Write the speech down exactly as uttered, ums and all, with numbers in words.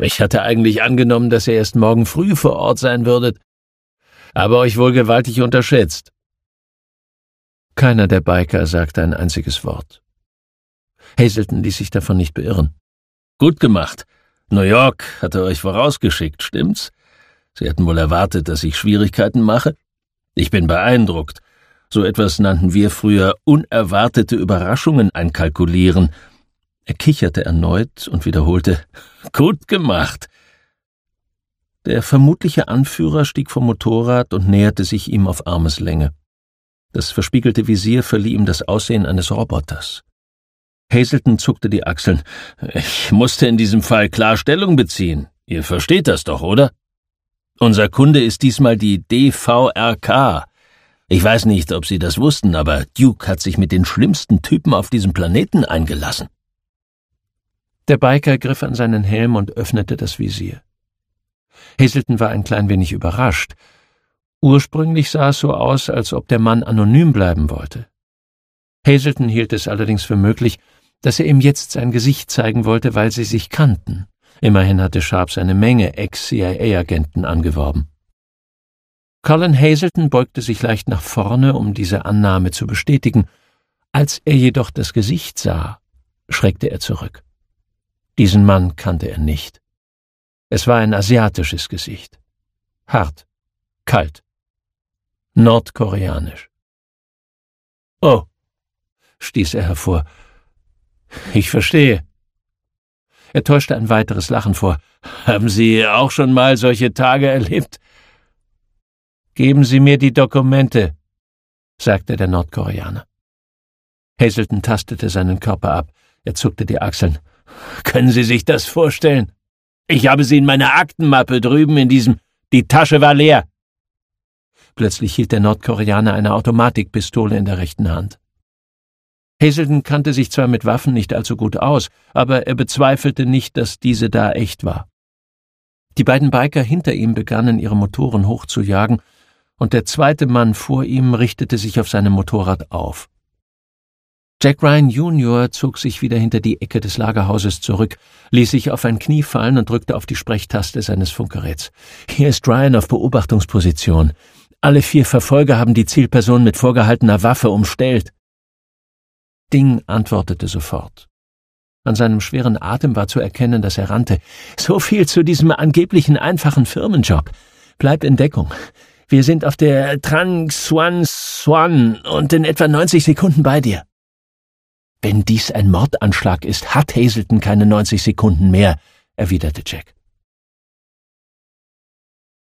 Ich hatte eigentlich angenommen, dass ihr erst morgen früh vor Ort sein würdet, aber euch wohl gewaltig unterschätzt.« Keiner der Biker sagte ein einziges Wort. Hazelton ließ sich davon nicht beirren. »Gut gemacht. New York hatte euch vorausgeschickt, stimmt's? Sie hatten wohl erwartet, dass ich Schwierigkeiten mache? Ich bin beeindruckt. So etwas nannten wir früher unerwartete Überraschungen einkalkulieren.« Er kicherte erneut und wiederholte, »Gut gemacht.« Der vermutliche Anführer stieg vom Motorrad und näherte sich ihm auf Armeslänge. Das verspiegelte Visier verlieh ihm das Aussehen eines Roboters. Hazelton zuckte die Achseln. »Ich musste in diesem Fall klar Stellung beziehen. Ihr versteht das doch, oder? Unser Kunde ist diesmal die D V R K. Ich weiß nicht, ob Sie das wussten, aber Duke hat sich mit den schlimmsten Typen auf diesem Planeten eingelassen.« Der Biker griff an seinen Helm und öffnete das Visier. Hazelton war ein klein wenig überrascht. Ursprünglich sah es so aus, als ob der Mann anonym bleiben wollte. Hazelton hielt es allerdings für möglich, dass er ihm jetzt sein Gesicht zeigen wollte, weil sie sich kannten. Immerhin hatte Sharps eine Menge Ex-C I A-Agenten angeworben. Colin Hazelton beugte sich leicht nach vorne, um diese Annahme zu bestätigen. Als er jedoch das Gesicht sah, schreckte er zurück. Diesen Mann kannte er nicht. Es war ein asiatisches Gesicht. Hart, kalt, nordkoreanisch. »Oh«, stieß er hervor, »ich verstehe.« Er täuschte ein weiteres Lachen vor. »Haben Sie auch schon mal solche Tage erlebt?« »Geben Sie mir die Dokumente«, sagte der Nordkoreaner. Hazelton tastete seinen Körper ab. Er zuckte die Achseln. »Können Sie sich das vorstellen? Ich habe sie in meiner Aktenmappe drüben in diesem... Die Tasche war leer.« Plötzlich hielt der Nordkoreaner eine Automatikpistole in der rechten Hand. Hazelton kannte sich zwar mit Waffen nicht allzu gut aus, aber er bezweifelte nicht, dass diese da echt war. Die beiden Biker hinter ihm begannen, ihre Motoren hochzujagen, und der zweite Mann vor ihm richtete sich auf seinem Motorrad auf. Jack Ryan Junior zog sich wieder hinter die Ecke des Lagerhauses zurück, ließ sich auf ein Knie fallen und drückte auf die Sprechtaste seines Funkgeräts. »Hier ist Ryan auf Beobachtungsposition. Alle vier Verfolger haben die Zielperson mit vorgehaltener Waffe umstellt.« Ding antwortete sofort. An seinem schweren Atem war zu erkennen, dass er rannte. »So viel zu diesem angeblichen einfachen Firmenjob. Bleib in Deckung. Wir sind auf der Trang Xuan Xuan und in etwa neunzig Sekunden bei dir.« »Wenn dies ein Mordanschlag ist, hat Hazelton keine neunzig Sekunden mehr«, erwiderte Jack.